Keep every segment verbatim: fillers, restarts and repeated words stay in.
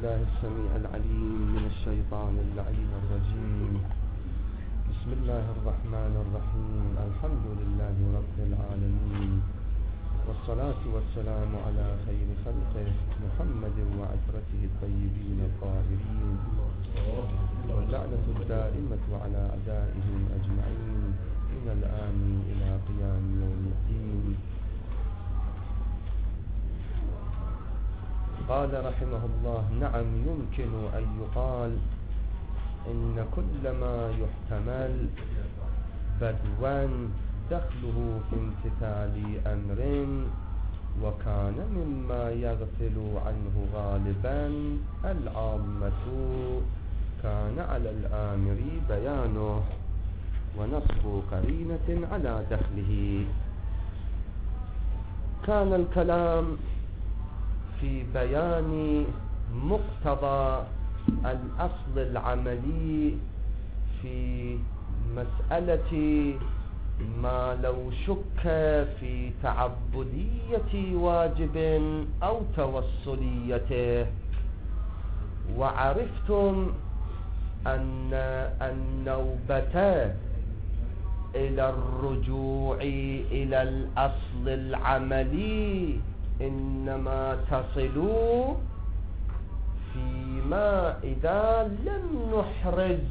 بالله السميع العليم من الشيطان اللعين الرجيم. بسم الله الرحمن الرحيم. الحمد لله رب العالمين، والصلاة والسلام على خير خلقه محمد وعترته الطيبين الطاهرين، واللعنة الدائمة على أعدائهم أجمعين من الآن إلى قيام يوم الدين. قال رحمه الله: نعم، يمكن أن يقال إن كل ما يحتمل بدوا دخله في امتثال أمر وكان مما يغفل عنه غالبا العامة كان على الآمر بيانه ونصب قرينة على دخله. كان الكلام في بيان مقتضى الأصل العملي في مسألة ما لو شك في تعبدية واجب أو توصليته. وعرفتم أن النوبة إلى الرجوع إلى الأصل العملي إنما تصل فيما إذا لم نحرز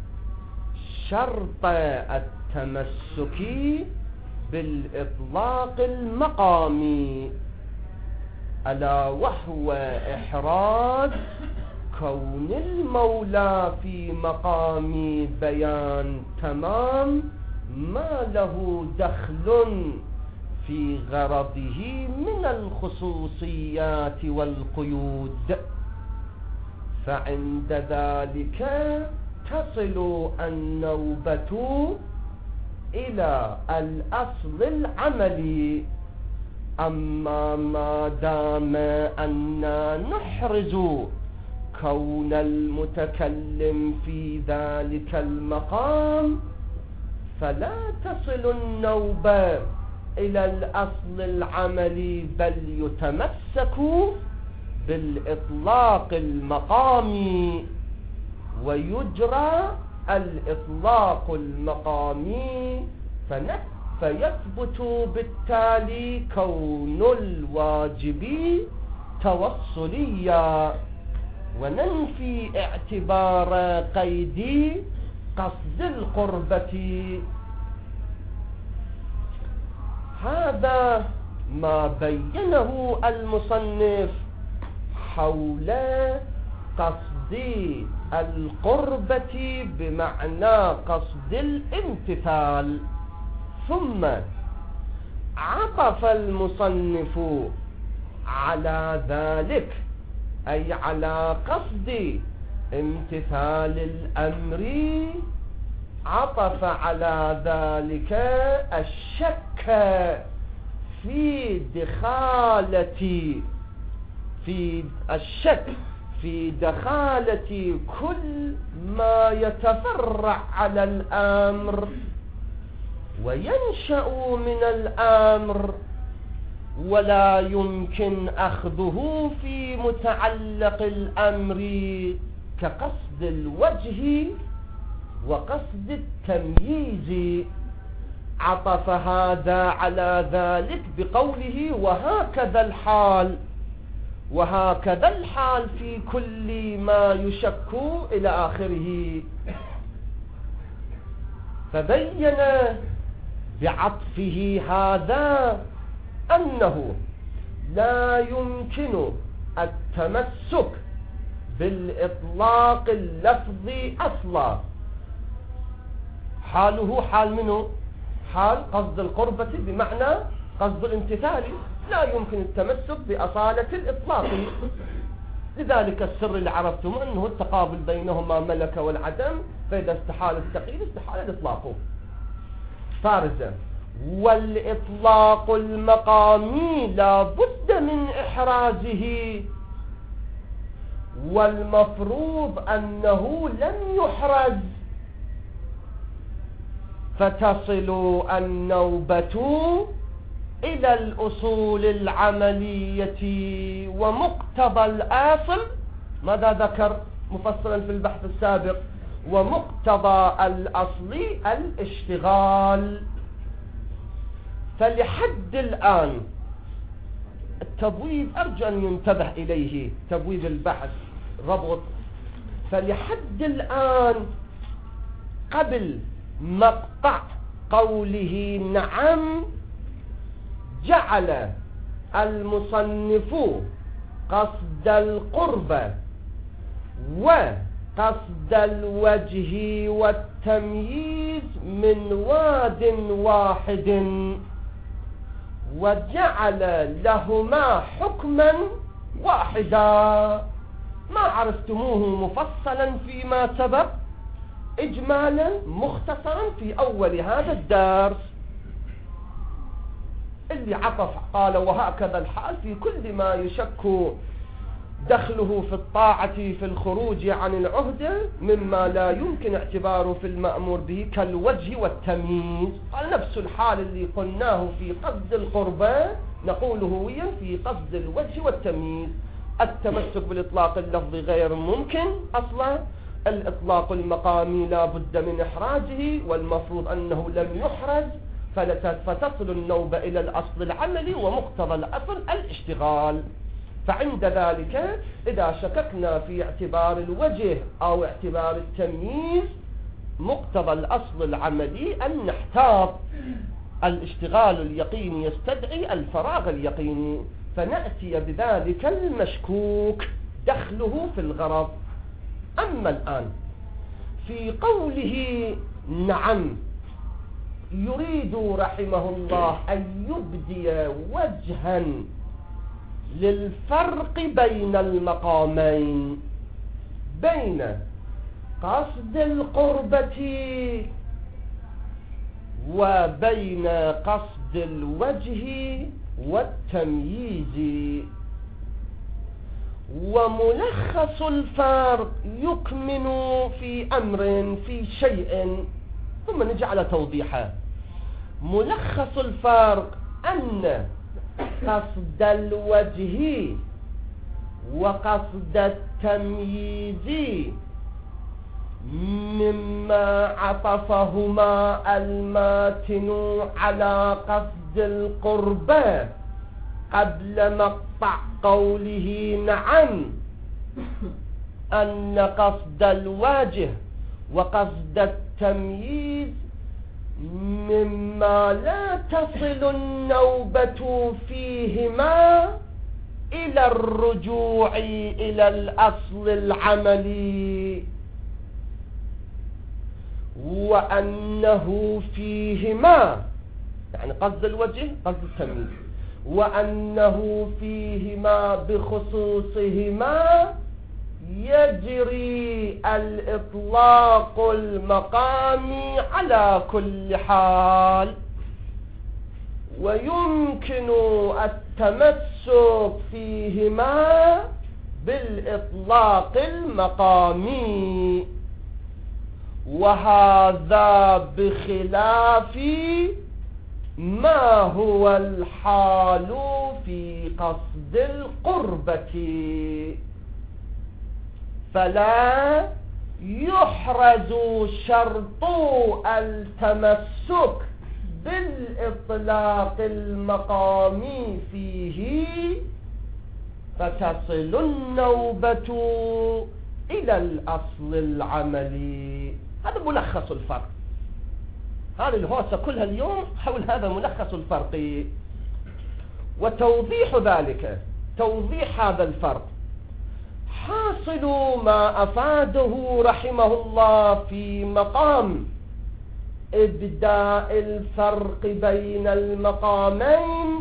شرط التمسك بالإطلاق المقامي، ألا وهو إحراز كون المولى في مقام بيان تمام ما له دخل في غرضه من الخصوصيات والقيود. فعند ذلك تصل النوبة إلى الأصل العملي. أما ما دام أننا نحرز كون المتكلم في ذلك المقام فلا تصل النوبة إلى الأصل العملي، بل يتمسك بالإطلاق المقامي ويجرى الإطلاق المقامي، فيثبت بالتالي كون الواجب توصليا، وننفي اعتبار قيد قصد القربة. هذا ما بينه المصنف حول قصد القربة بمعنى قصد الامتثال. ثم عطف المصنف على ذلك، أي على قصد امتثال الأمر، عطف على ذلك الشك في دخالة في الشك في دخالة كل ما يتفرع على الأمر وينشأ من الأمر، ولا يمكن أخذه في متعلق الأمر كقصد الوجه وقصد التمييز. عطف هذا على ذلك بقوله: وهكذا الحال وهكذا الحال في كل ما يشك إلى آخره. فبين بعطفه هذا أنه لا يمكن التمسك بالإطلاق اللفظي أصلا. حاله حال منه؟ حال قصد القربة بمعنى قصد الامتثال، لا يمكن التمسك بأصالة الإطلاق. لذلك السر اللي عرفتم أنه التقابل بينهما ملك والعدم، فإذا استحال التقييد استحال الإطلاق فارزا. والإطلاق المقامي لا بد من إحرازه، والمفروض أنه لم يحرز، فتصل النوبة إلى الأصول العملية ومقتضى الآصل ماذا ذكر مفصلا في البحث السابق؟ ومقتضى الأصل الاشتغال. فلحد الآن التبويب أرجو أن ينتبه إليه، تبويب البحث ربط. فلحد الآن قبل مقطع قوله نعم جعل المصنف قصد القربة وقصد الوجه والتمييز من واد واحد، وجعل لهما حكما واحدا. ما عرفتموه مفصلا فيما سبق، إجمالا مختصرا في أول هذا الدرس. اللي عطف قال وهكذا الحال في كل ما يشك دخله في الطاعة في الخروج عن العهدة مما لا يمكن اعتباره في المأمور به كالوجه والتمييز. قال نفس الحال اللي قلناه في قصد القربة نقوله هويا في قصد الوجه والتمييز. التمسك بالإطلاق اللفظي غير ممكن أصلا، الإطلاق المقامي لا بد من إحراجه، والمفروض أنه لم يحرج، فتصل النوبة إلى الأصل العملي ومقتضى الأصل الاشتغال. فعند ذلك إذا شككنا في اعتبار الوجه أو اعتبار التمييز مقتضى الأصل العملي أن نحتاط. الاشتغال اليقيني يستدعي الفراغ اليقيني، فنأتي بذلك المشكوك دخله في الغرض. أما الآن في قوله نعم يريد رحمه الله أن يبدي وجها للفرق بين المقامين، بين قصد القربة وبين قصد الوجه والتمييز. وملخص الفرق يكمن في أمر في شيء، ثم نجعل توضيحه. ملخص الفرق أن قصد الوجه وقصد التمييز مما عطفهما الماتن على قصد القربة قبل مقطع قوله نعم، أن قصد الوجه وقصد التمييز مما لا تصل النوبة فيهما إلى الرجوع إلى الأصل العملي، وأنه فيهما يعني قصد الوجه قصد التمييز، وأنه فيهما بخصوصهما يجري الإطلاق المقامي على كل حال، ويمكن التمسك فيهما بالإطلاق المقامي، وهذا بخلاف ما هو الحال في قصد القربة. فلا يحرز شرط التمسك بالإطلاق المقامي فيه فتصل النوبة إلى الأصل العملي. هذا ملخص الفرق. هذه الهوسة كلها اليوم حول هذا ملخص الفرق. وتوضيح ذلك، توضيح هذا الفرق، حاصل ما أفاده رحمه الله في مقام إبداء الفرق بين المقامين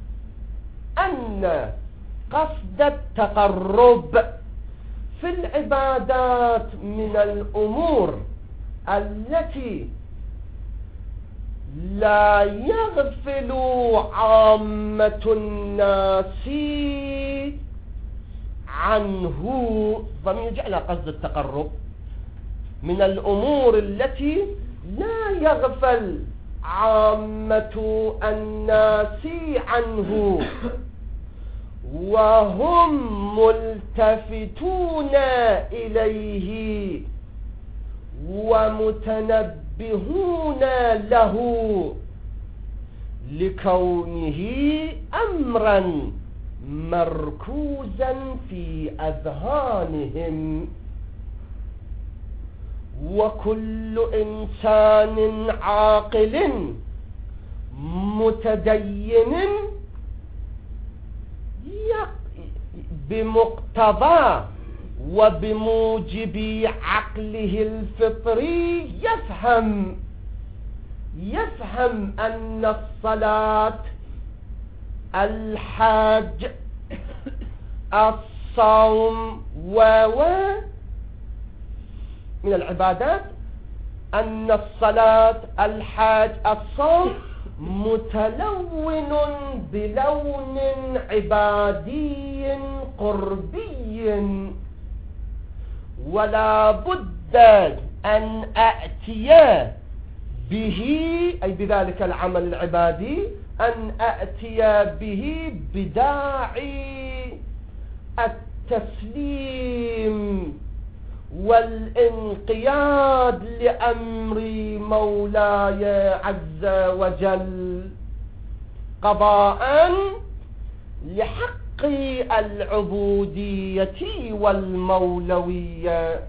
أن قصد التقرب في العبادات من الأمور التي لا يغفل عامة الناس عنه، ضمير جعل قصد التقرب من الأمور التي لا يغفل عامة الناس عنه، وهم ملتفتون إليه ومتنبهون له لكونه أمرا مركوزا في أذهانهم. وكل إنسان عاقل متدين بمقتضى وبموجب عقله الفطري يفهم يفهم أن الصلاة، الحج، الصوم و من العبادات، أن الصلاة، الحج، الصوم متلون بلون عبادي قربي، ولا بد أن أأتي به، أي بذلك العمل العبادي، أن أأتي به بداعي التسليم والانقياد لأمر مولاي عز وجل قضاء لحق العبودية والمولوية.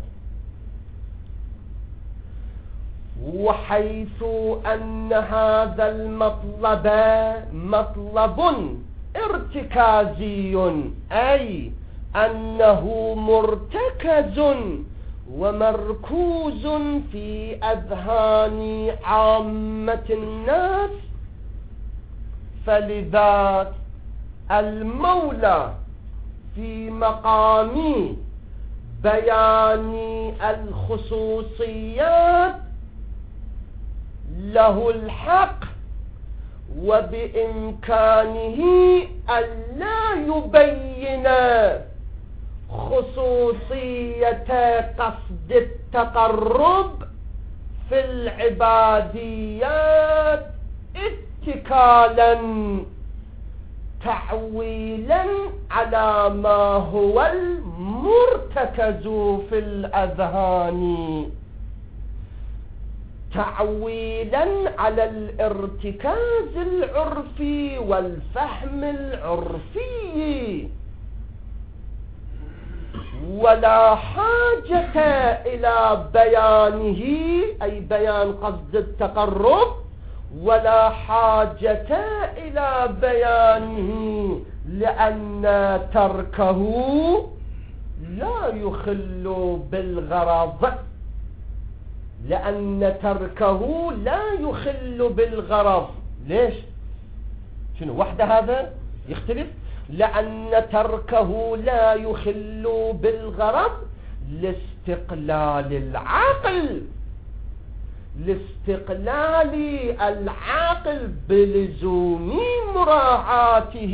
وحيث أن هذا المطلب مطلب ارتكازي، أي أنه مرتكز ومركوز في أذهان عامة الناس، فلذا المولى في مقام بيان الخصوصيات له الحق وبإمكانه أن لا يبين خصوصية قصد التقرب في العباديات اتكالا تعويلا على ما هو المرتكز في الأذهان، تعويلا على الارتكاز العرفي والفهم العرفي، ولا حاجة إلى بيانه، أي بيان قصد التقرب، ولا حاجة إلى بيانه لأن تركه لا يخل بالغرض، لأن تركه لا يخل بالغرض. ليش؟ شنو وحده هذا يختلف؟ لأن تركه لا يخل بالغرض لاستقلال العقل، لاستقلال العاقل بلزوم مراعاته.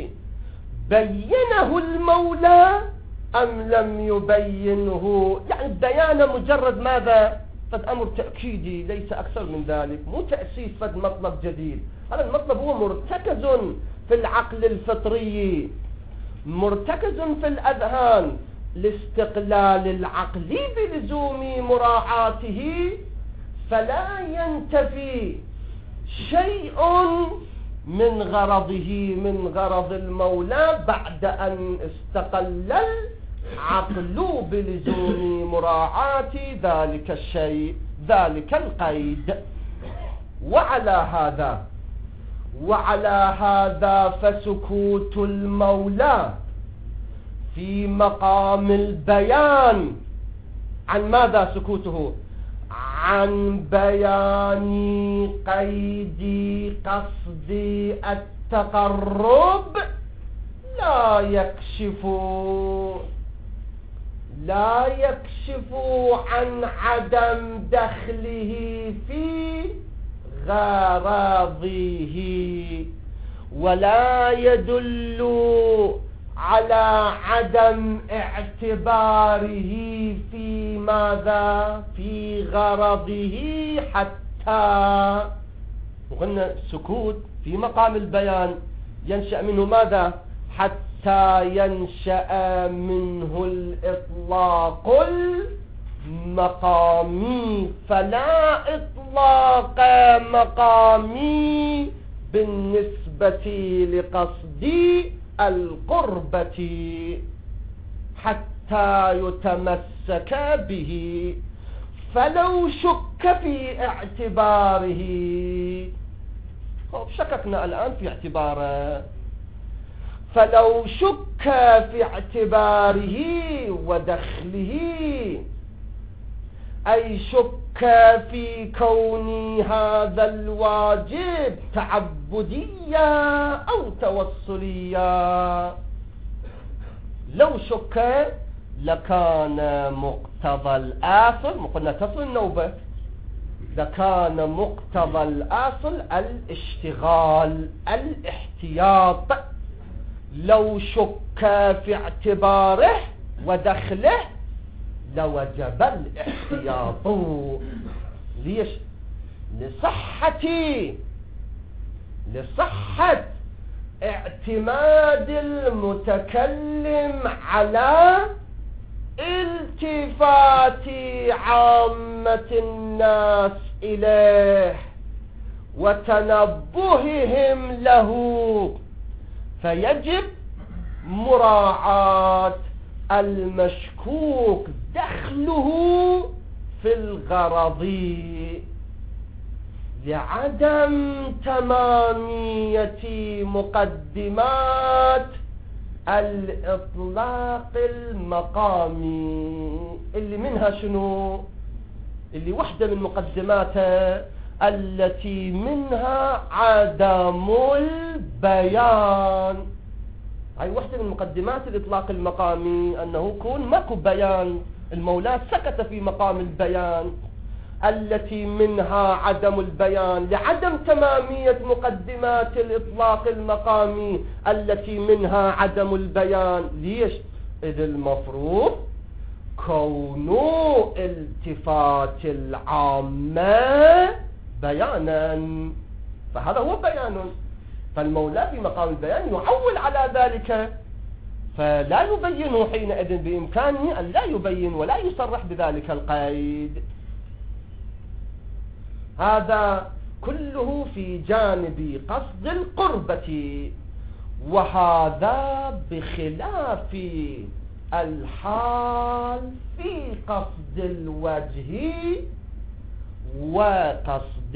بينه المولى أم لم يبينه؟ يعني بيان مجرد ماذا؟ فد أمر تأكيدي ليس أكثر من ذلك، مو تأسيس فد مطلب جديد. هذا المطلب هو مرتكز في العقل الفطري، مرتكز في الأذهان، لاستقلال العقل بلزوم مراعاته، فلا ينتفي شيء من غرضه، من غرض المولى، بعد أن استقل العقل بلزوم مراعاة ذلك الشيء، ذلك القيد. وعلى هذا وعلى هذا فسكوت المولى في مقام البيان عن ماذا؟ سكوته عن بيان قيد قصد التقرب لا يكشف لا يكشف عن عدم دخله في غراضه، ولا يدل على عدم اعتباره في ماذا؟ في غرضه. حتى قلنا السكوت في مقام البيان ينشأ منه ماذا؟ حتى حتى ينشأ منه الإطلاق المقامي، فلا إطلاق مقامي بالنسبة لقصد القربة حتى يتمسك به. فلو شك في اعتباره، شككنا الآن في اعتباره، فلو شك في اعتباره ودخله، أي شك في كون هذا الواجب تعبديا أو توصليا، لو شك لكان مقتضى الأصل، قلنا تصل النوبة، لكان مقتضى الأصل الاشتغال الاحتياط. لو شك في اعتباره ودخله لوجب الاحتياط. ليش؟ لصحة لصحة اعتماد المتكلم على التفات عامة الناس إليه وتنبههم له، فيجب مراعاة المشكوك دخله في الغرض لعدم تمامية مقدمات الإطلاق المقامي، اللي منها شنو؟ اللي وحدة من مقدماتها التي منها عدم البيان. هاي وحدة من مقدمات الإطلاق المقامي، أنه يكون ماكو بيان، المولى سكت في مقام البيان، التي منها عدم البيان لعدم تمامية مقدمات الإطلاق المقامي التي منها عدم البيان. ليش؟ إذ المفروض كون التفات العامة بيانا، فهذا هو بيان، فالمولى في مقام البيان يعول على ذلك، فلا يبينه حينئذ، بإمكانه أن لا يبين ولا يصرح بذلك القيد. هذا كله في جانب قصد القربة، وهذا بخلاف الحال في قصد الوجه وقصد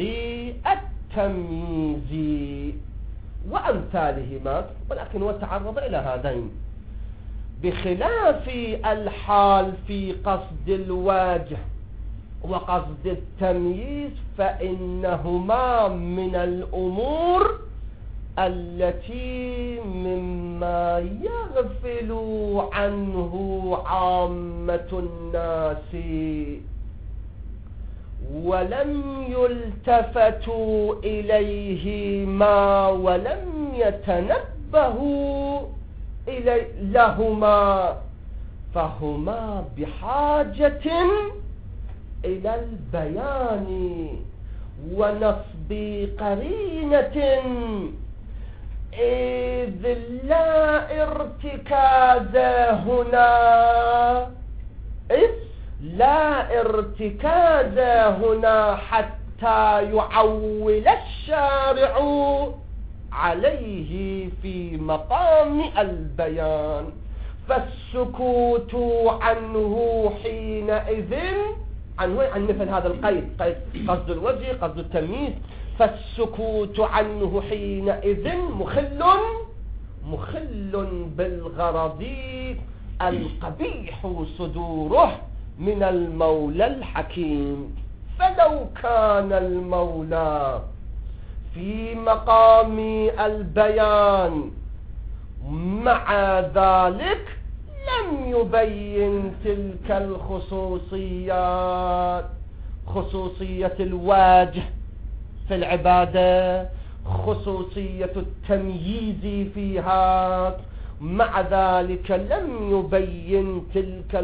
التمييز وأمثالهما، ولكن هو تعرض إلى هذين. بخلاف الحال في قصد الوجه وقصد التمييز، فإنهما من الأمور التي مما يغفل عنه عامة الناس ولم يلتفتوا إليهما ولم يتنبهوا إلي لهما، فهما بحاجة إلى البيان ونصب قرينة، إذ لا ارتكاز هنا إذ لا ارتكاز هنا حتى يعول الشارع عليه في مقام البيان، فالسكوت عنه حينئذ عنه عن مثل هذا القيد، قيد قصد الوجه قصد التمييز، فالسكوت عنه حينئذ مخل مخل بالغرض القبيح صدوره من المولى الحكيم. فلو كان المولى في مقام البيان مع ذلك لم يبين تلك الخصوصيات، خصوصية الوجه في العبادة، خصوصية التمييز فيها، مع ذلك لم يبين تلك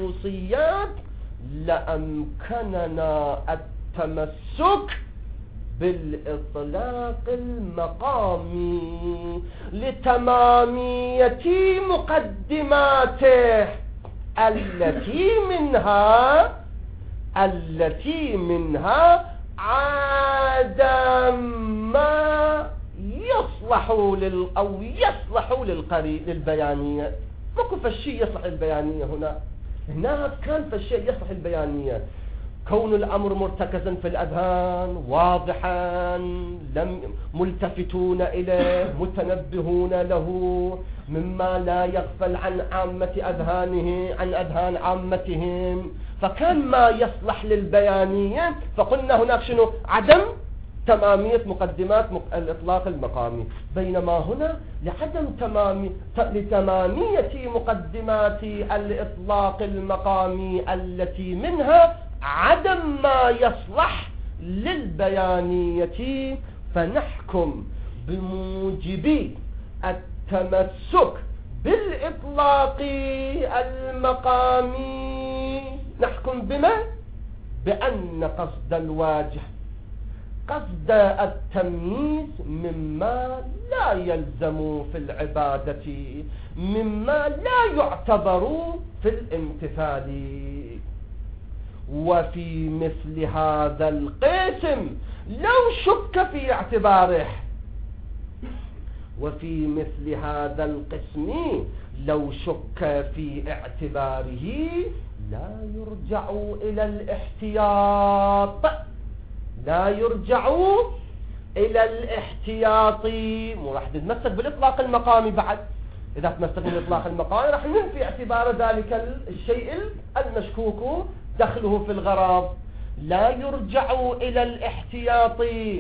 الخصوصيات، لأمكننا التمسك بالإطلاق المقامي لتمامية مقدماته التي منها التي منها عدم ما يصلح لل أو يصلح للقري للبيانية. ماكو فالشيء يصلح للبيانية هنا، هناك كان فالشيء يصلح للبيانية. كون الأمر مرتكزا في الأذهان واضحا لم ملتفتون إليه متنبهون له مما لا يغفل عن عامة أذهانه عن أذهان عامتهم، فكان ما يصلح للبيانية. فقلنا هناك شنو؟ عدم تمامية مقدمات الإطلاق المقامي، بينما هنا لعدم تمامي لتمامية مقدمات الإطلاق المقامي التي منها عدم ما يصلح للبيانية، فنحكم بموجب التمسك بالإطلاق المقامي. نحكم بما؟ بأن قصد الواجه قصد التمييز مما لا يلزم في العبادة، مما لا يعتبر في الامتثال. وفي مثل هذا القسم لو شك في اعتباره وفي مثل هذا القسم لو شك في اعتباره لا يرجع إلى الاحتياط لا يرجع إلى الاحتياط مو راح نتمسك بالإطلاق المقامي. بعد إذا تمسك بالإطلاق المقامي راح ننفي اعتبار ذلك الشيء المشكوك دخله في الغرض. لا يرجع إلى الاحتياط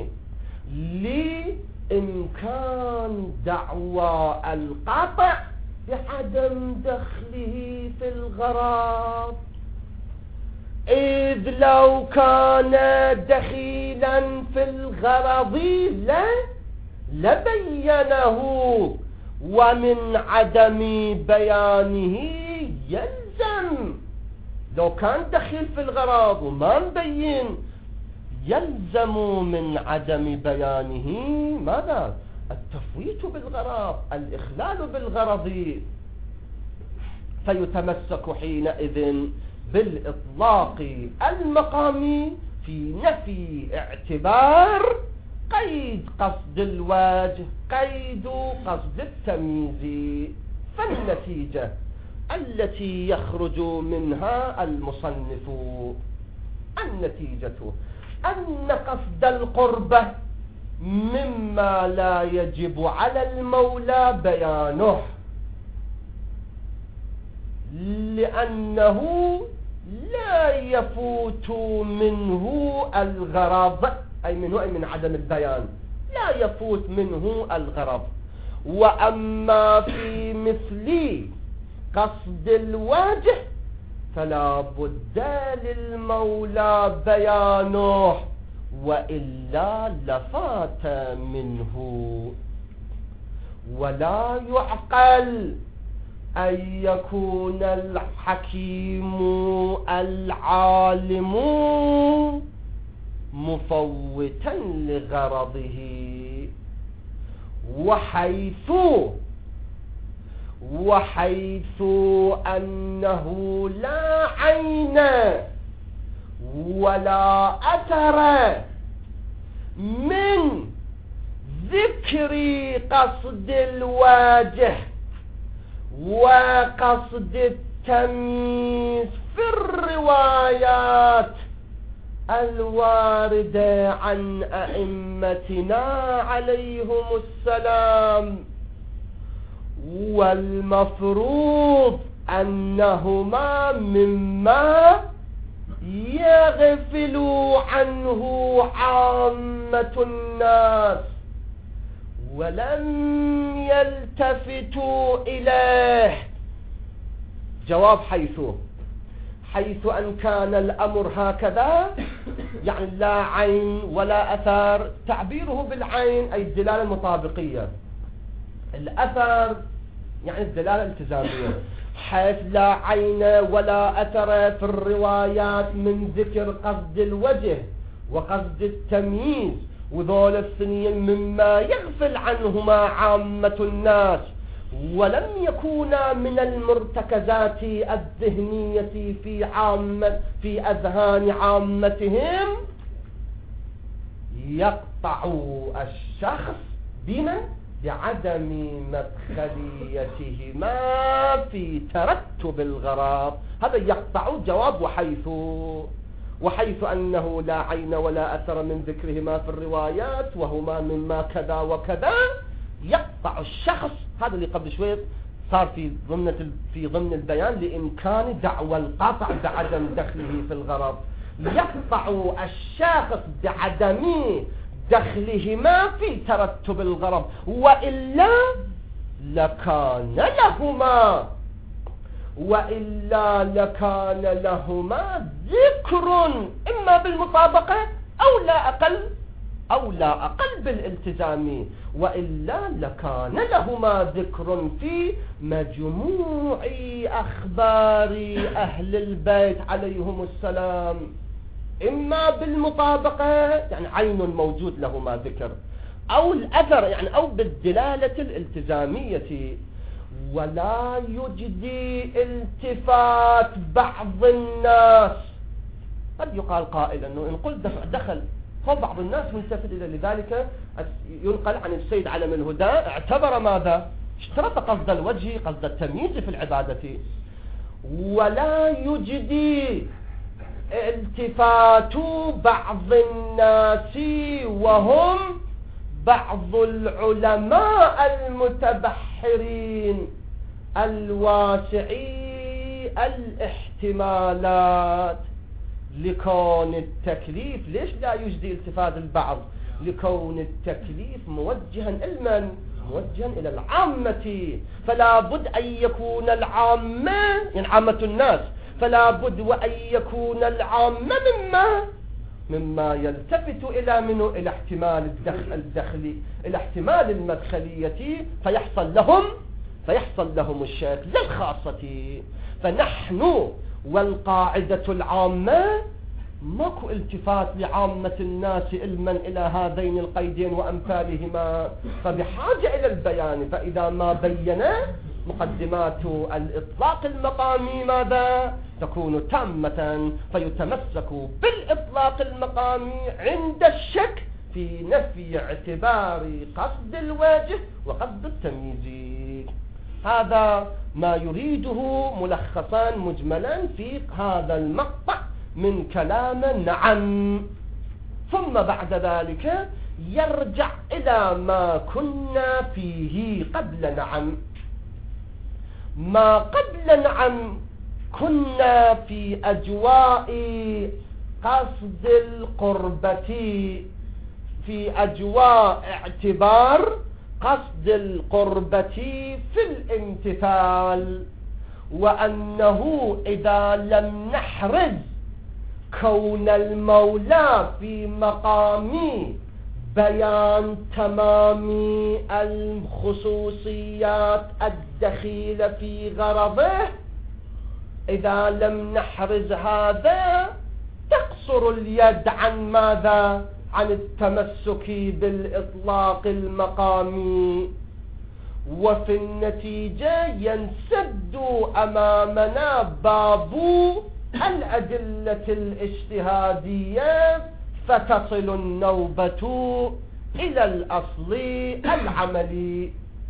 لإمكان دعوى القطع بعدم دخله في الغرض، إذ لو كان دخيلا في الغرض لا لبينه، ومن عدم بيانه يلزم. لو كان دخيل في الغرض وما نبين يلزم من عدم بيانه ماذا؟ التفويت بالغرض، الإخلال بالغرض، فيتمسك حينئذ بالإطلاق المقامي في نفي اعتبار قيد قصد الوجه قيد قصد التمييز. فالنتيجة التي يخرج منها المصنف النتيجة أن قصد القربة مما لا يجب على المولى بيانه، لأنه لا يفوت منه الغرض، أي منه أي من عدم البيان لا يفوت منه الغرض. وأما في مثل قصد الواجه فلا بد للمولى بيانه، وإلا لفات منه. ولا يعقل أن يكون الحكيم العالم مفوتا لغرضه، وحيث وحيث أنه لا عين ولا أثر من ذكر قصد الواجه وقصد التمييز في الروايات الواردة عن أئمتنا عليهم السلام، والمفروض أنهما مما يغفل عنه عامة الناس ولم يلتفتوا إليه. جواب حيث حيث أن كان الأمر هكذا، يعني لا عين ولا أثر. تعبيره بالعين أي الدلالة المطابقية، الأثر يعني الدلالة الالتزامية. حيث لا عين ولا أثر في الروايات من ذكر قصد الوجه وقصد التمييز وذول الثنين مما يغفل عنهما عامة الناس ولم يكونا من المرتكزات الذهنية في عامة في أذهان عامتهم، يقطع الشخص بمن؟ بعدم مدخليتهما في ترتب الغرض. هذا يقطع جواب وحيث وحيث أنه لا عين ولا أثر من ذكرهما في الروايات وهما مما كذا وكذا، يقطع الشخص. هذا اللي قبل شوي صار في ضمن في ضمن البيان لإمكان دعوى القطع بعدم دخله في الغرض. يقطع الشخص بعدم دخلهما في ترتب الغرض، وإلا لكان لهما وإلا لكان لهما ذكر إما بالمطابقة أو لا أقل أو لا أقل بالالتزام، وإلا لكان لهما ذكر في مجموع أخبار أهل البيت عليهم السلام، إما بالمطابقة يعني عين موجود لهما ذكر، أو الأثر يعني أو بالدلالة الالتزامية. ولا يجدي التفات بعض الناس. قد يقال قائل أنه إن قلت دخل هو بعض الناس ملتفت إلى، لذلك ينقل عن السيد علم الهدى اعتبر ماذا؟ اشترط قصد الوجه قصد التمييز في العبادة. ولا يجدي التفات بعض الناس وهم بعض العلماء المتبحرين الواسعي الاحتمالات، لكون التكليف ليش لا يجدي التفات البعض؟ لكون التكليف موجها إلى موجها إلى العامة، فلا بد أن يكون العامة يعني عامة الناس، فلا بد وأن يكون العامة مما مما يلتفت إلى منه إلى احتمال الدخل الدخلي إلى احتمال المدخلية، فيحصل لهم فيحصل لهم الشيخ للخاصة. فنحن والقاعدة العامة ماكو التفات لعامة الناس علما إلى هذين القيدين وأمثالهما، فبحاجة إلى البيان. فإذا ما بينا مقدمات الإطلاق المقامي ماذا؟ تكون تامة، فيتمسك بالإطلاق المقامي عند الشك في نفي اعتبار قصد الواجه وقصد التمييز. هذا ما يريده ملخصا مجملا في هذا المقطع من كلام نعم. ثم بعد ذلك يرجع إلى ما كنا فيه قبل نعم. ما قبل نعم كنا في أجواء قصد القربة، في أجواء اعتبار قصد القربة في الامتثال، وأنه إذا لم نحرز كون المولى في مقام بيان تمام الخصوصيات الدخيلة في غرضه، إذا لم نحرز هذا تقصر اليد عن ماذا؟ عن التمسك بالإطلاق المقامي، وفي النتيجة ينسد أمامنا باب الأدلة الاجتهادية، فتصل النوبة إلى الأصل العملي.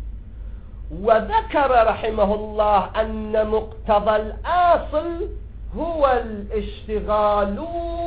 وذكر رحمه الله أن مقتضى الأصل هو الاشتغال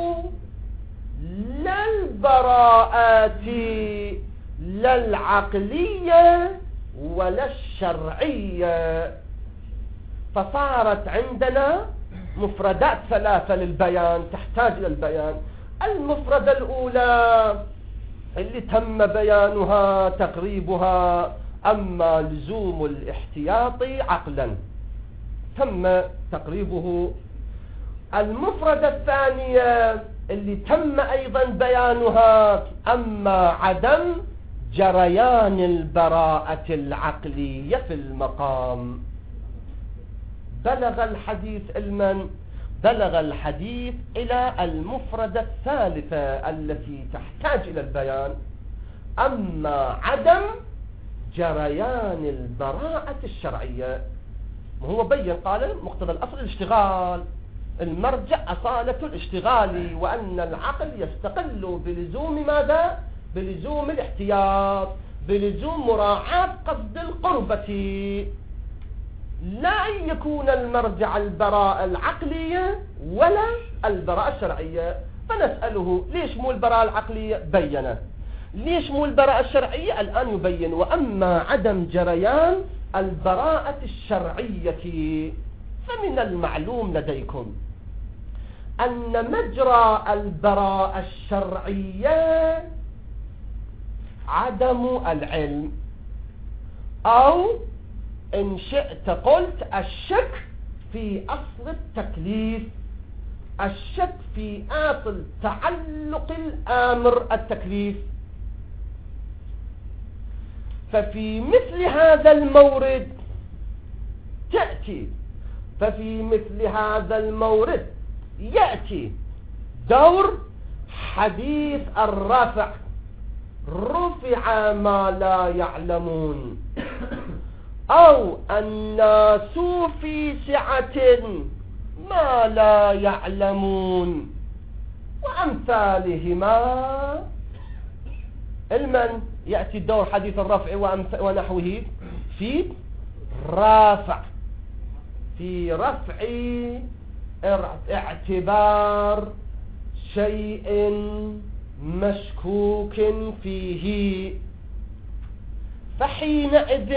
لا البراءات لا العقلية ولا الشرعية. فصارت عندنا مفردات ثلاثة للبيان تحتاج إلى البيان. المفردة الأولى اللي تم بيانها تقريبها أما لزوم الاحتياط عقلا تم تقريبه. المفردة الثانية اللي تم أيضا بيانها أما عدم جريان البراءة العقلية في المقام. بلغ الحديث علما بلغ الحديث إلى المفردة الثالثة التي تحتاج إلى البيان. أما عدم جريان البراءة الشرعية، وهو بين قال مقتضى الأصل الاشتغال، المرجع أصالة الاشتغال، وأن العقل يستقل بلزوم ماذا؟ بلزوم الاحتياط، بلزوم مراعاة قصد القربة، لا أن يكون المرجع البراءة العقلية ولا البراءة الشرعية. فنسأله ليش مو البراءة العقلية؟ بينه. ليش مو البراءة الشرعية؟ الآن يبين. وأما عدم جريان البراءة الشرعية فمن المعلوم لديكم أن مجرى البراءة الشرعية عدم العلم، أو إن شئت قلت الشك في أصل التكليف، الشك في أصل تعلق الآمر التكليف. ففي مثل هذا المورد تأتي ففي مثل هذا المورد يأتي دور حديث الرفع، رفع ما لا يعلمون، أو الناس في سعة ما لا يعلمون، وأمثالهما. المن يأتي الدور حديث الرفع ونحوه في رافع، في رفع اعتبار شيء مشكوك فيه. فحينئذ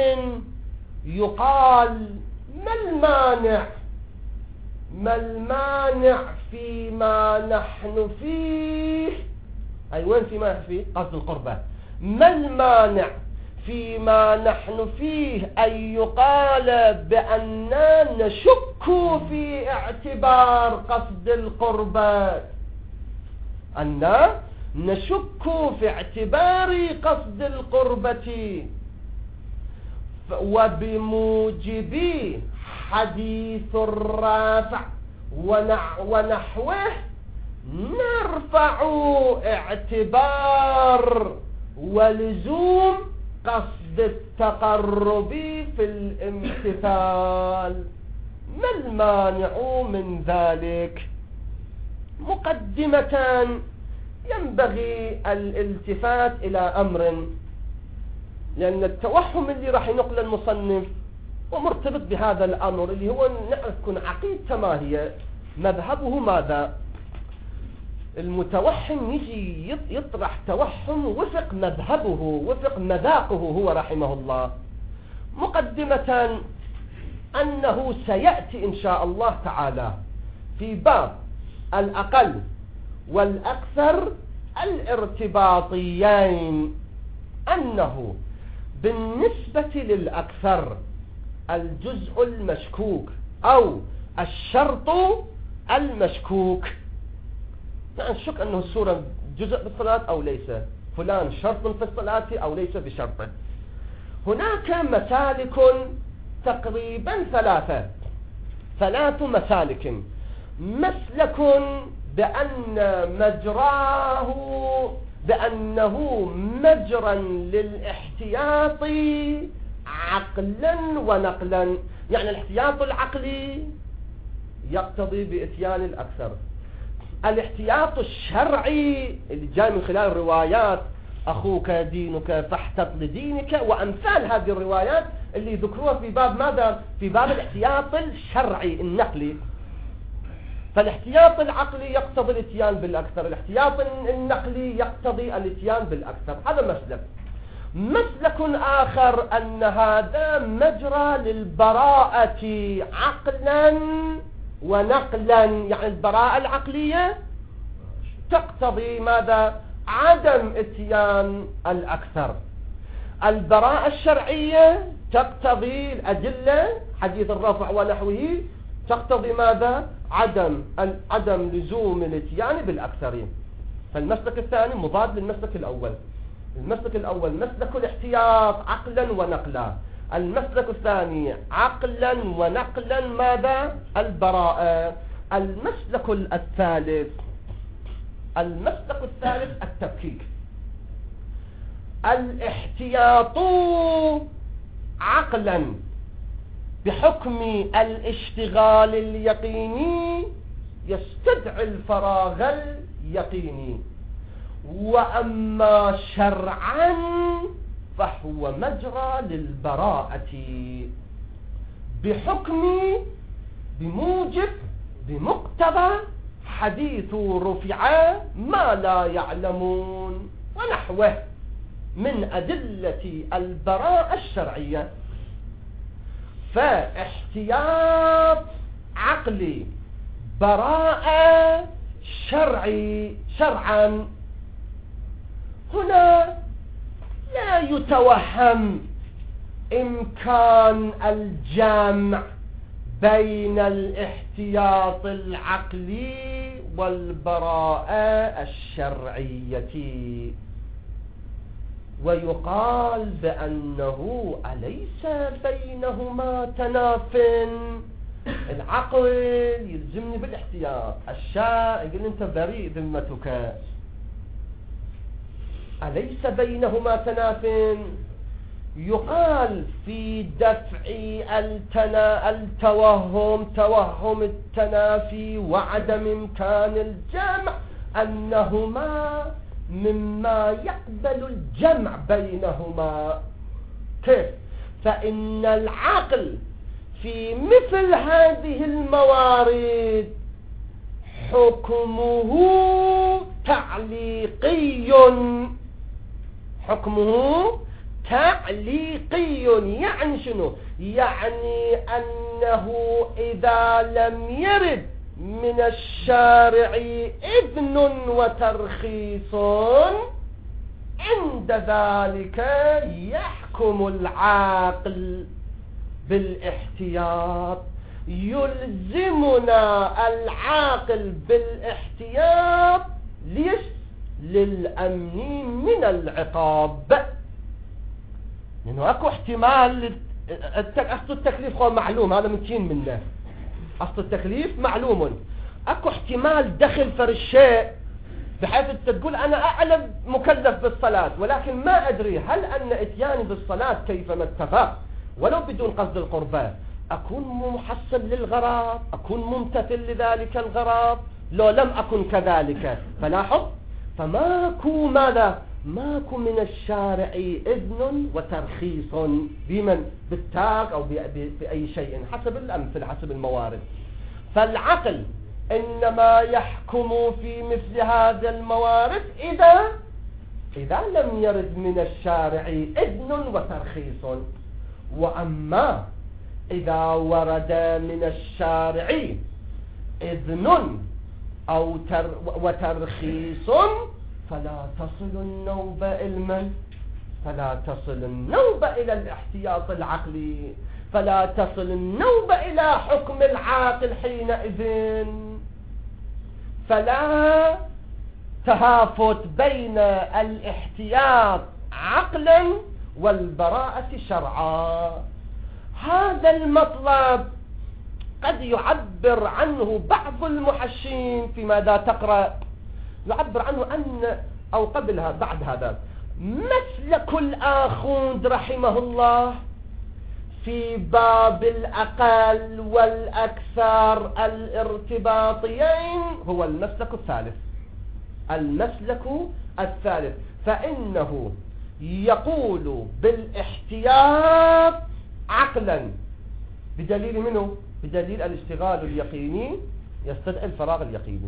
يقال ما المانع ما المانع فيما نحن فيه، أي وين فيما نحن فيه؟ قصد القربة. ما المانع فيما نحن فيه أن يقال بأننا نشك في اعتبار قصد القربة، أننا نشك في اعتبار قصد القربة، وبموجب حديث الرافع ونحوه نرفع اعتبار ولزوم قصد التقرب في الامتثال. ما المانع من ذلك؟ مقدمة ينبغي الالتفات إلى أمر، لأن التوهم اللي راح ينقل المصنف ومرتبط بهذا الأمر اللي هو نعرف كن عقيدته ما هي، مذهبه ماذا. المتوهم يجي يطرح توهم وفق مذهبه وفق مذاقه هو رحمه الله. مقدمة أنه سيأتي إن شاء الله تعالى في باب الأقل والأكثر الارتباطيين أنه بالنسبة للأكثر الجزء المشكوك أو الشرط المشكوك، يعني الشك أنه السورة جزء بالصلاة أو ليس، فلان شرط في الصلاة أو ليس بشرط. هناك مسالك تقريبا ثلاثة ثلاث مسالك. مسلك بأن مجراه بأنه مجرا للاحتياط عقلا ونقلا، يعني الاحتياط العقلي يقتضي بإتيان الأكثر، الاحتياط الشرعي اللي جاي من خلال الروايات أخوك دينك فاحتط لدينك وأمثال هذه الروايات اللي ذكروها في باب ماذا؟ في باب الاحتياط الشرعي النقلي. فالاحتياط العقلي يقتضي الاتيان بالأكثر، الاحتياط النقلي يقتضي الاتيان بالأكثر. هذا مسلك. مسلك آخر أن هذا مجرى للبراءة عقلا ونقلا، يعني البراءة العقلية تقتضي ماذا؟ عدم اتيان الأكثر. البراءة الشرعية تقتضي الأدلة حديث الرفع ونحوه تقتضي ماذا؟ عدم عدم لزوم الاتيان بالأكثرين. فالمسلك الثاني مضاد للمسلك الأول. المسلك الأول مسلك الاحتياط عقلا ونقلا، المسلك الثاني عقلا ونقلا ماذا؟ البراءة. المسلك الثالث المسلك الثالث التفكيك. الاحتياط عقلا بحكم الاشتغال اليقيني يستدعي الفراغ اليقيني، وأما شرعا فهو مجرى للبراءة بحكم بموجب بمقتضى حديث رفع ما لا يعلمون ونحوه من أدلة البراءة الشرعية. فاحتياط عقلي، براءة شرعي شرعا، هنا لا يتوهم إمكان الجمع بين الاحتياط العقلي والبراءة الشرعية، ويقال بأنه أليس بينهما تناف؟ العقل يلزمني بالاحتياط، الشاء يقول انت بريء ذمتك، أليس بينهما تناف؟ يقال في دفع التنا التوهم توهم التنافي وعدم إمكان الجمع أنهما مما يقبل الجمع بينهما. كيف؟ فإن العقل في مثل هذه الموارد حكمه تعليقي، حكمه تعليقي. يعني شنو؟ يعني أنه إذا لم يرد من الشارع إذن وترخيص عند ذلك يحكم العاقل بالاحتياط، يلزمنا العاقل بالاحتياط. ليش؟ للأمن من العقاب، لأنه أكو احتمال. أصل التكليف هو معلوم، هذا متين منه، أصل التكليف معلوم. أكو احتمال دخل في الشيء بحيث تقول أنا أعلم مكلف بالصلاة، ولكن ما أدري هل أن إتياني بالصلاة كيفما اتفق ولو بدون قصد القربة أكون محصل للغرض، أكون ممتثل لذلك الغرض، لو لم أكن كذلك. فلاحظ، فماكو ماذا؟ ماكو من الشارع إذن وترخيص بمن؟ بالتاق أو بأي شيء حسب الأمثلة حسب الموارد. فالعقل إنما يحكم في مثل هذا الموارد إذا إذا لم يرد من الشارع إذن وترخيص. وأما إذا ورد من الشارع إذن أو تر وترخيص فلا تصل النوبة إلى فلا تصل النوبة إلى الاحتياط العقلي، فلا تصل النوبة إلى حكم العاقل حينئذ. فلا تهافت بين الاحتياط عقلا والبراءة شرعا. هذا المطلب قد يعبر عنه بعض المحشين في ماذا تقرأ، يعبر عنه أن أو قبلها بعد هذا مسلك الآخوند رحمه الله في باب الأقل والأكثر الارتباطيين هو المسلك الثالث. المسلك الثالث فإنه يقول بالاحتياط عقلا بدليل منه؟ بدليل الاشتغال اليقيني يستدعي الفراغ اليقيني.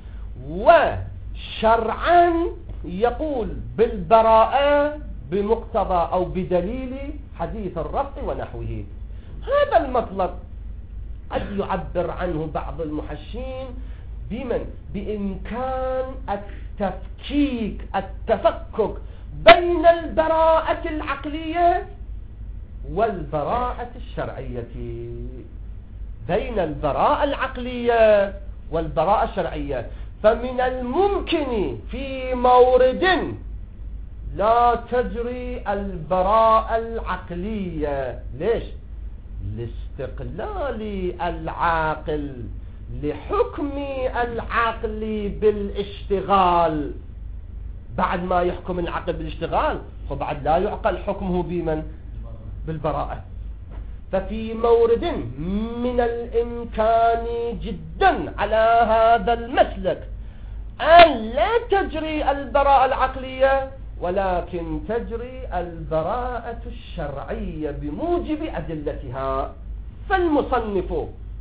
وشرعا يقول بالبراءة بمقتضى أو بدليل حديث الرفع ونحوه. هذا المطلب قد يعبر عنه بعض المحشين بمن؟ بإمكان التفكيك التفكك بين البراءة العقلية والبراءة الشرعية، بين البراءة العقلية والبراءة الشرعية. فمن الممكن في مورد لا تجري البراءة العقلية. ليش؟ لاستقلال العاقل لحكم العقل بالاشتغال. بعد ما يحكم العقل بالاشتغال فبعد لا يعقل حكمه بمن؟ بالبراءة. ففي مورد من الإمكان جدا على هذا المسلك أن لا تجري البراءة العقلية ولكن تجري البراءة الشرعية بموجب أدلتها. فالمصنف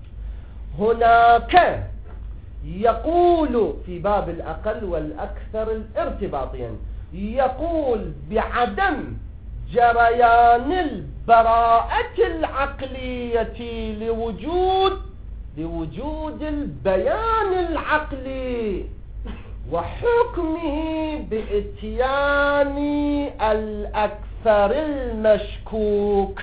هناك يقول في باب الأقل والأكثر الارتباطيا يقول بعدم جريان البراءة العقلية لوجود لوجود البيان العقلي وحكمه بإتيان الأكثر المشكوك،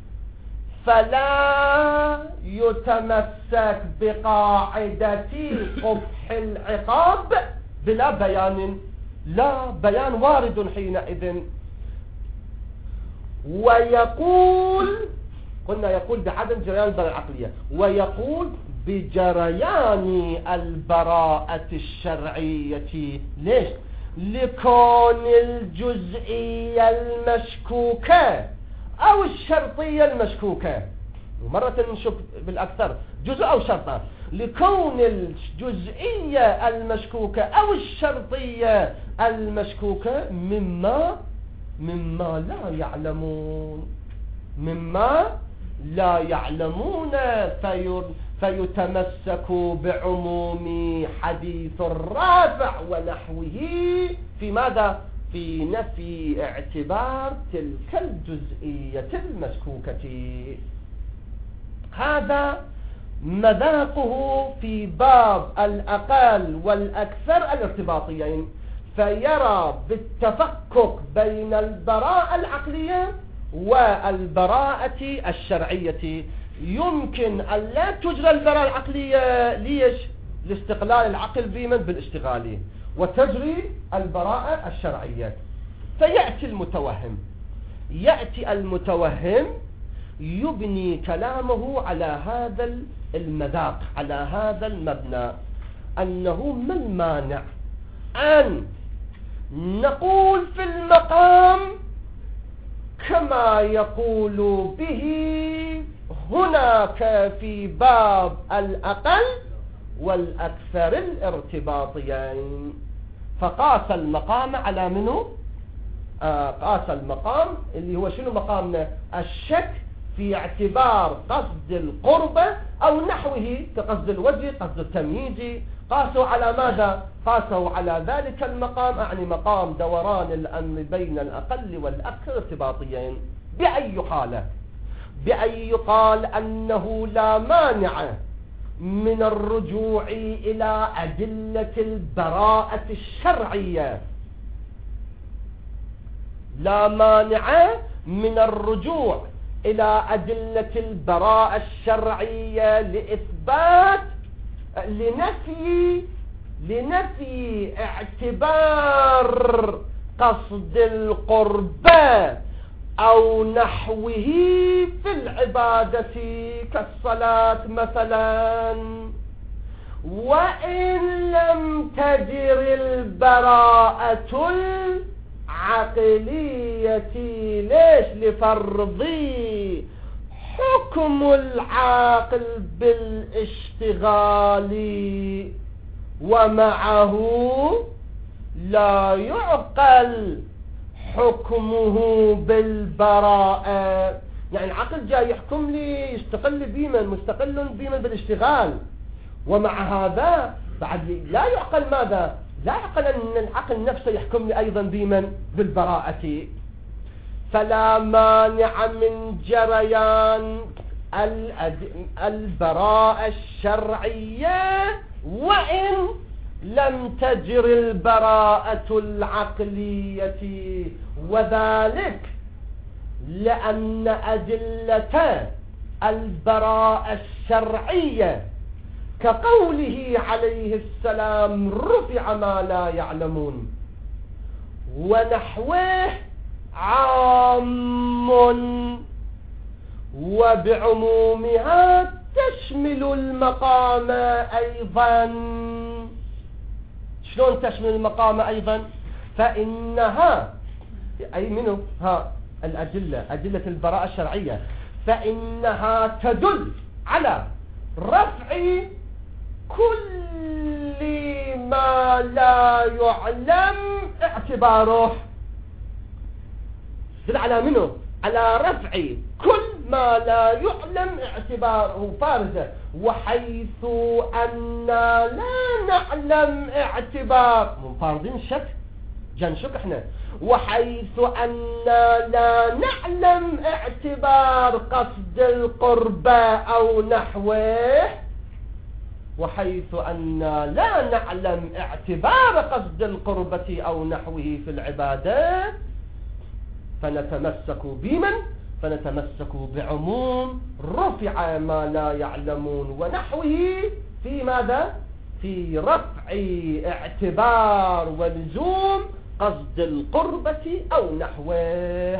فلا يتمسك بقاعدة قبح العقاب بلا بيان، لا بيان وارد حينئذ. ويقول قلنا يقول بعدم جريان البراءة العقلية، ويقول بجريان البراءة الشرعية. ليش؟ لكون الجزئية المشكوكة أو الشرطية المشكوكة، ومرة نشوف بالأكثر جزء أو شرطة، لكون الجزئية المشكوكة أو الشرطية المشكوكة مما مما لا يعلمون مما لا يعلمون في فيتمسك بعموم حديث الرافع ونحوه في ماذا؟ في نفي اعتبار تلك الجزئية المشكوكة. هذا مذاقه في باب الأقل والأكثر الارتباطيين، فيرى بالتفكك بين البراءة العقلية والبراءة الشرعية. يمكن أن لا تجرى البراءة العقلية ليش؟ لاستقلال العقل بمن؟ بالاشتغال، وتجري البراءة الشرعية. فيأتي المتوهم يأتي المتوهم يبني كلامه على هذا المذاق، على هذا المبنى، أنه ما المانع أن نقول في المقام كما يقول به هناك في باب الأقل والأكثر الارتباطيين. فقاس المقام على منه؟ آه قاس المقام اللي هو شنو مقامنا؟ الشك في اعتبار قصد القربة أو نحوه كقصد الوجه، قصد التمييز. قاسوا على ماذا؟ قاسوا على ذلك المقام، أعني مقام دوران الأمر بين الأقل والأكثر ارتباطيين. بأي حالة؟ بأن يقال أنه لا مانع من الرجوع إلى أدلة البراءة الشرعية، لا مانع من الرجوع إلى أدلة البراءة الشرعية لإثبات لنفي لنفي اعتبار قصد القربة أو نحوه في العبادة كالصلاة مثلا. وإن لم تجر البراءة العقلية ليش؟ لفرضي حكم العاقل بالاشتغال، ومعه لا يعقل حكمه بالبراءة. يعني العقل جاي يحكم لي يستقل بمن؟ مستقل بمن؟ بالاشتغال. ومع هذا بعد لا يعقل ماذا؟ لا يعقل أن العقل نفسه يحكم لي أيضا بمن؟ بالبراءة. فلا مانع من جريان البراءة الشرعية وإن لم تجر البراءة العقلية، وذلك لأن أدلة البراءة الشرعية كقوله عليه السلام رفع ما لا يعلمون ونحوه عام، وبعمومها تشمل المقام أيضا. شلون تشمل المقام أيضا؟ فإنها أي منه ها الأدلة، أدلة البراءة الشرعية، فإنها تدل على رفع كل ما لا يعلم اعتباره. تدل على منه؟ على رفع كل ما لا يعلم اعتباره فارزة، وحيث أن لا نعلم اعتبار مفارضين شك جنشك احنا، وحيث أن لا نعلم اعتبار قصد القربة أو نحوه، وحيث أن لا نعلم اعتبار قصد القربة أو نحوه في العبادة، فنتمسك بمن؟ فنتمسك بعموم رفع ما لا يعلمون ونحوه في ماذا؟ في رفع اعتبار ولزوم قصد القربة أو نحوه.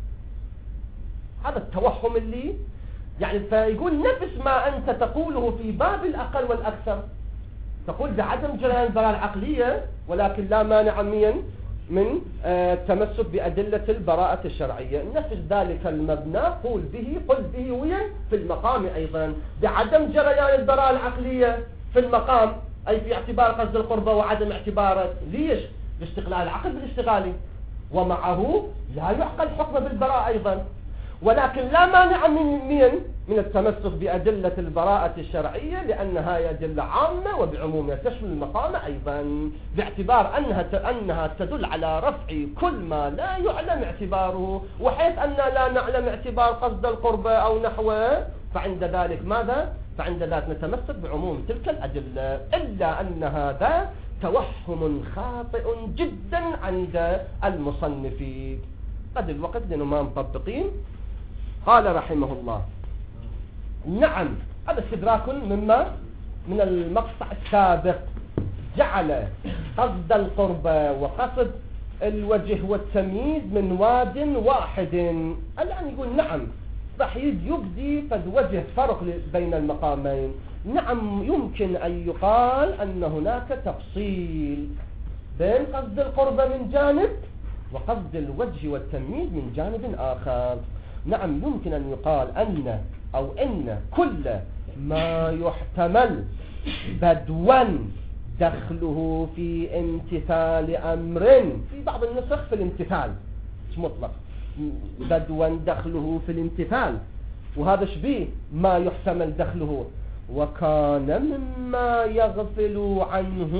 هذا التوهم اللي يعني فيقول نفس ما أنت تقوله في باب الأقل والأكثر، تقول بعدم جريان البراءة العقلية، ولكن لا مانع من من التمسك بأدلة البراءة الشرعية. نفس ذلك المبنى قول به قل به وين في المقام أيضا بعدم جريان البراءة العقلية في المقام، أي في اعتبار قصد القربة وعدم اعتباره. ليش؟ لاستقلال العقل بالاشتغالي، ومعه لا يعقل حكم بالبراءة أيضا، ولكن لا مانع من من من التمسك بأدلة البراءة الشرعية، لأنها أدلة عامة وبعمومها تشمل المقام أيضا، باعتبار أنها أنها تدل على رفع كل ما لا يعلم اعتباره، وحيث أن لا نعلم اعتبار قصد القربة أو نحوه، فعند ذلك ماذا؟ فعند ذلك نتمسك بعموم تلك الأدلة، إلا أن هذا توهم خاطئ جدا عند المصنفين. قد الوقت لأنه ما مطبقين. قال رحمه الله: نعم، هذا استدراك مما من المقطع السابق، جعل قصد القربة وقصد الوجه والتمييز من واد واحد. الآن يقول نعم راح يبدي فد وجه فرق بين المقامين. نعم يمكن أن يقال أن هناك تفصيل بين قصد القربة من جانب وقصد الوجه والتمييز من جانب آخر. نعم يمكن أن يقال أن أو إن كل ما يحتمل بدوا دخله في امتثال أمر، في بعض النسخ في الامتثال مش مطلق، بدوا دخله في الامتثال، وهذا شبيه ما يحتمل دخله، وكان مما يغفل عنه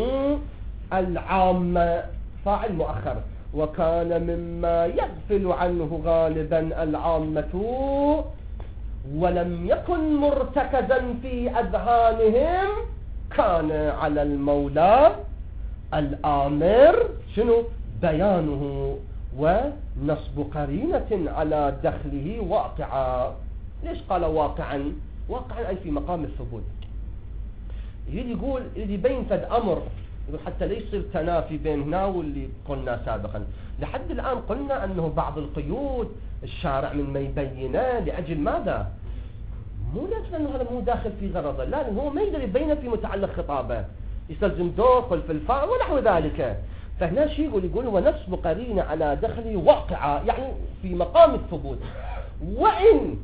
العامة، فاعل مؤخر، وكان مما يغفل عنه غالبا العامة ولم يكن مرتكزا في أذهانهم، كان على المولى الآمر شنو بيانه ونصب قرينة على دخله واقعا. ليش قال واقعا؟ واقعا أي في مقام الثبوت. يجي يقول يجي يبين فد أمر، يقول حتى لا يصير تنافي بين هنا واللي قلنا سابقا. لحد الآن قلنا أنه بعض القيود الشارع من ما يبينه لأجل ماذا؟ مو لأنه هذا مو داخل في غرضه، لا، لأنه هو ما يقدر يبينه في متعلق خطابه، يستلزم دخل في الفاعل ونحو ذلك. فهنا شيء يقول يقول ونصب قرينة على دخله واقعة، يعني في مقام الثبوت. وإن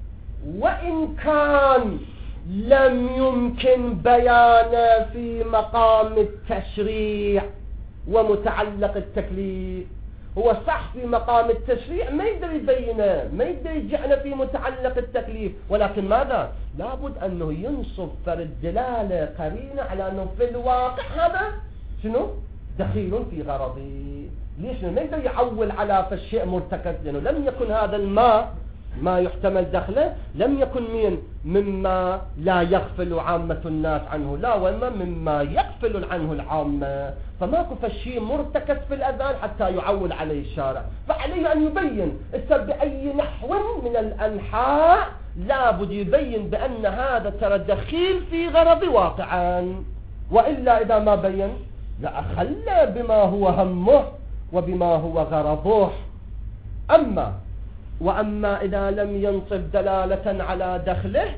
وإن كان لم يمكن بيانه في مقام التشريع ومتعلق التكليف، هو صح في مقام التشريع ما يقدر يبينه، ما يقدر يجعله في متعلق التكليف، ولكن ماذا؟ لابد أنه ينصب فرد دلالة قرينة على أنه في الواقع هذا شنو؟ دخيل في غرضي. ليش؟ ما يقدر يعول على فالشيء مرتكز، لأنه لم يكن هذا الماء ما يحتمل دخله لم يكن من مما لا يغفل عامة الناس عنه، لا، وما مما يغفل عنه العامة، فماكو فالشيء مرتكز في الأذان حتى يعول عليه الشارع، فعليه أن يبين بأي نحو من الأنحاء، لابد يبين بأن هذا ترى دخيل في غرض واقعا، وإلا إذا ما بين لأخل بما هو همه وبما هو غرضه. أما وأما إذا لم ينصب دلالة على دخله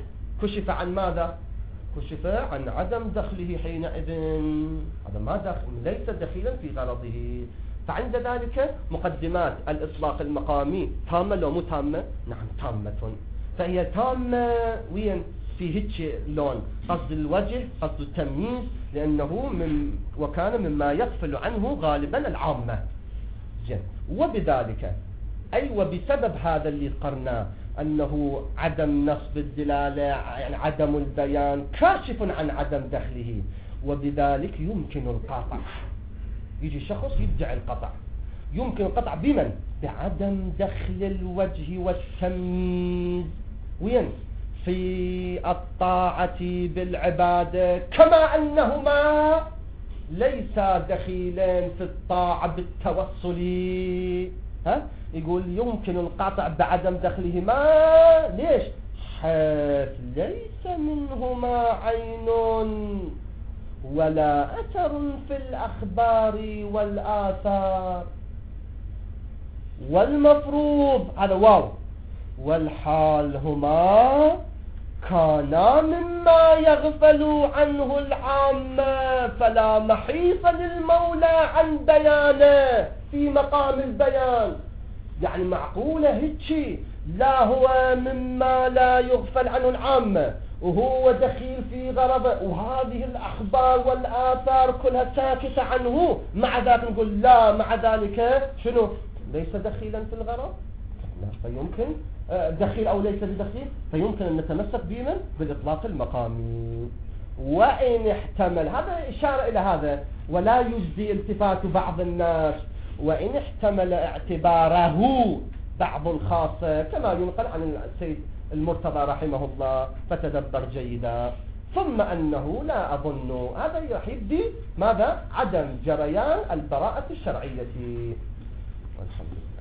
كشف عن ماذا؟ كشف عن عدم دخله حينئذ، هذا ما دخل، ليس دخيلا في غرضه. فعند ذلك مقدمات الإطلاق المقامي تامة لو مو تامة؟ نعم تامة. فهي تامة وين؟ في هيك لون، قصد الوجه، قصد التمييز، لأنه من وكان مما يغفل عنه غالبا العامة. جن. وبذلك أي وبسبب هذا اللي قرنا أنه عدم نصب الدلالة، يعني عدم البيان كاشف عن عدم دخله، وبذلك يمكن القطع. يجي شخص يدعي القطع، يمكن القطع بمن؟ بعدم دخل الوجه والتمييز وين؟ في الطاعة بالعبادة، كما أنهما ليس دخيلين في الطاعة بالتوصل. ها؟ يقول يمكن القطع بعدم دخلهما، ليش؟ حيث ليس منهما عين ولا أثر في الأخبار والآثار. والمفروض هذا واو، والحال هما كانا مما يغفل عنه العامة، فلا محيص للمولى عن بيانه في مقام البيان. يعني معقولة هيك لا هو مما لا يغفل عنه العامة وهو دخيل في غرضه، وهذه الأخبار والآثار كلها ساكتة عنه، مع ذلك نقول لا، مع ذلك شنو؟ ليس دخيلا في الغرض. فيمكن دخيل أو ليس بدخيل، فيمكن أن نتمسك بمن؟ بالإطلاق المقامي. وإن احتمل، هذا إشارة إلى هذا، ولا يجزي التفات بعض الناس، وإن احتمل اعتباره بعض الخاصة كما ينقل عن السيد المرتضى رحمه الله، فتدبر جيدا. ثم أنه لا أظن، هذا يحدي ماذا؟ عدم جريان البراءة الشرعية. والحمد لله.